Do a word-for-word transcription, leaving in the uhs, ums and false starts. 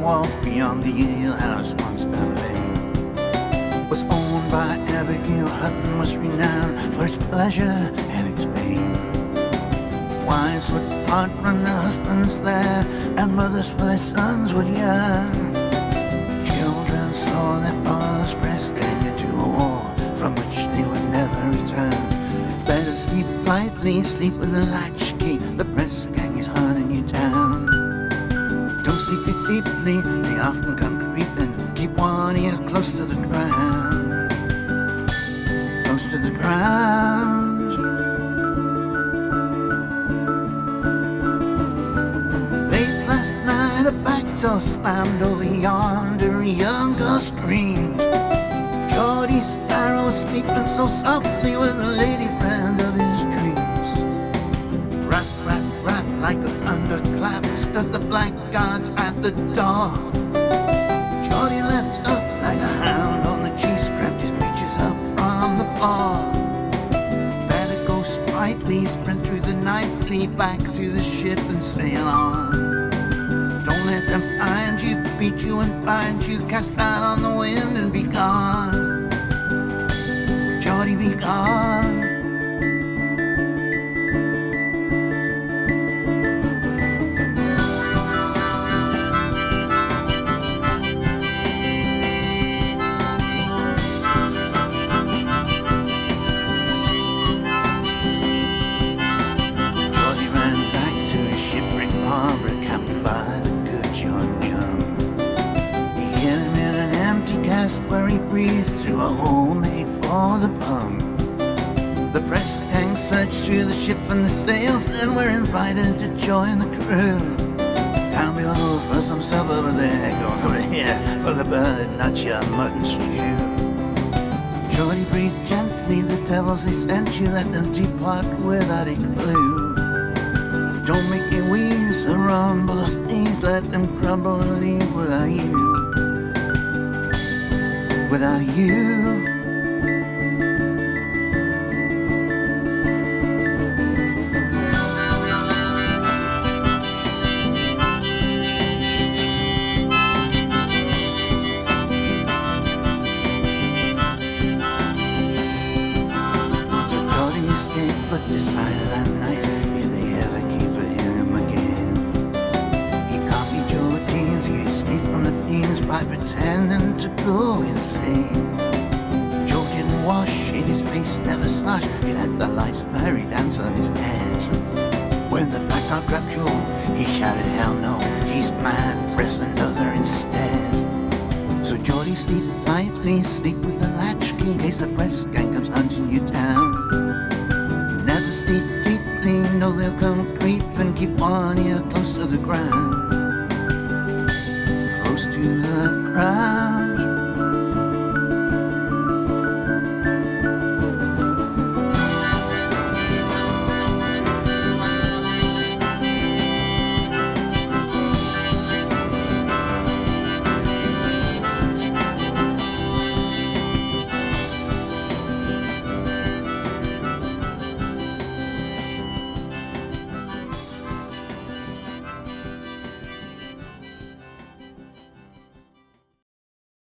wharf beyond the alehouse on Staff Lane was owned by Abigail Hutton, was renowned for its pleasure and its pain. Wives would part from their husbands there, and mothers for their sons would yearn. Children saw their fathers press gang into a war from which they would never return. Better sleep lightly, sleep with a latchkey, the press gang is hunting you down. Don't sleep too deeply, they often come creeping. Keep one ear close to the ground, close to the ground. Late last night a back door slammed over yonder, a young girl screamed. Geordie Sparrow sleeping so softly with a lady friend of his dreams. Rap, rap, rap like a thunderclap stood the blackguards at the door. Geordie leapt up like a hound on the cheese, strapped his breeches up from the floor. Better go sprightly, sprint through the night, flee back to the ship and sail on. Don't let them find you, beat you and bind you, cast out on the wind and be gone. Geordie, be gone. Geordie ran back to his shipwrecked harbor, camped by the good John Young. He hid him in an empty cask where he breathed through a hole made for the pung. The press gang searched through the ship and the sails, then were invited to join the crew. Down below for some supper over there, go over here for the bird, not your mutton stew. Geordie breathed gently, the devils they sent you, let them depart without a clue. Don't make me wheeze or rumble or sneeze, let them crumble and leave without you. Without you. But decided that night if they ever came for him again. He copied Jordines, he escaped from the fiends by pretending to go insane. Joe didn't wash, shave his face, never slush. He let the lights merry dance on his head. When the blackout grabbed Joe, he shouted, hell no, he's mad, press another instead. So Geordie, sleep lightly, sleep with the latchkey in case the press gang comes hunting you down. Never sleep deeply, know they'll come creeping. Keep one ear close to the ground, close to the ground.